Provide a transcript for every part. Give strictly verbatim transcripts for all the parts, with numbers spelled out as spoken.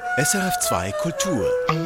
S R F zwei Kultur.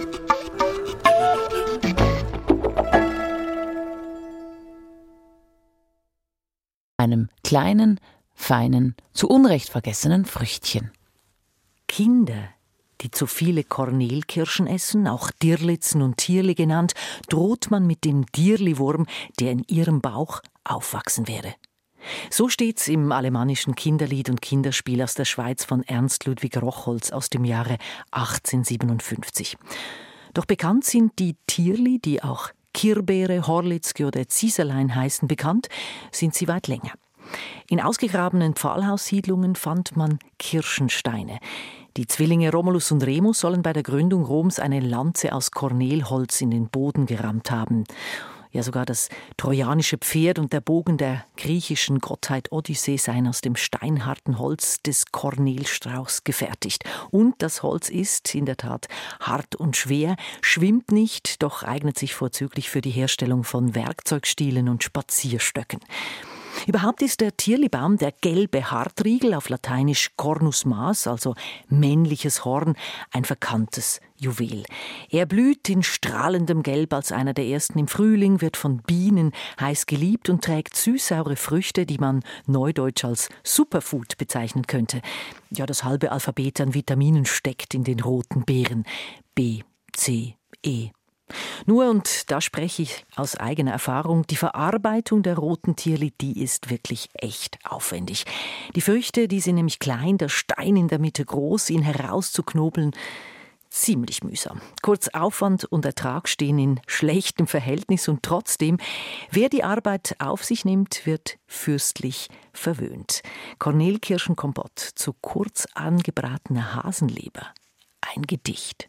Einem kleinen, feinen, zu Unrecht vergessenen Früchtchen. Kinder, die zu viele Kornelkirschen essen, auch Dirlitzen und Tierli genannt, droht man mit dem Dirliwurm, der in ihrem Bauch aufwachsen werde. So steht's im alemannischen Kinderlied und Kinderspiel aus der Schweiz von Ernst Ludwig Rochholz aus dem Jahre achtzehnhundertsiebenundfünfzig. Doch bekannt sind die Tierli, die auch Kirbeere, Horlitzki oder Zieserlein heißen, bekannt sind sie weit länger. In ausgegrabenen Pfahlhaussiedlungen fand man Kirschensteine. Die Zwillinge Romulus und Remus sollen bei der Gründung Roms eine Lanze aus Kornelholz in den Boden gerammt haben. Ja, sogar das trojanische Pferd und der Bogen der griechischen Gottheit Odyssee seien aus dem steinharten Holz des Kornelstrauchs gefertigt. Und das Holz ist in der Tat hart und schwer, schwimmt nicht, doch eignet sich vorzüglich für die Herstellung von Werkzeugstielen und Spazierstöcken. Überhaupt ist der Tierlibaum der gelbe Hartriegel, auf Lateinisch Cornus Maas, also männliches Horn, ein verkanntes Juwel. Er blüht in strahlendem Gelb als einer der ersten im Frühling, wird von Bienen heiß geliebt und trägt süßsaure Früchte, die man neudeutsch als Superfood bezeichnen könnte. Ja, das halbe Alphabet an Vitaminen steckt in den roten Beeren. B, C, E. Nur, und da spreche ich aus eigener Erfahrung, die Verarbeitung der roten Tierli, die ist wirklich echt aufwendig. Die Früchte, die sind nämlich klein, der Stein in der Mitte groß, ihn herauszuknobeln, ziemlich mühsam. Kurz, Aufwand und Ertrag stehen in schlechtem Verhältnis und trotzdem, wer die Arbeit auf sich nimmt, wird fürstlich verwöhnt. Kornelkirschenkompott zu kurz angebratener Hasenleber. Ein Gedicht.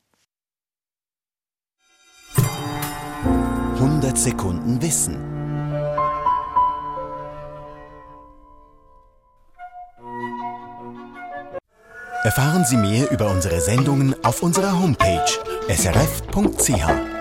hundert Sekunden Wissen. Erfahren Sie mehr über unsere Sendungen auf unserer Homepage s r f punkt c h.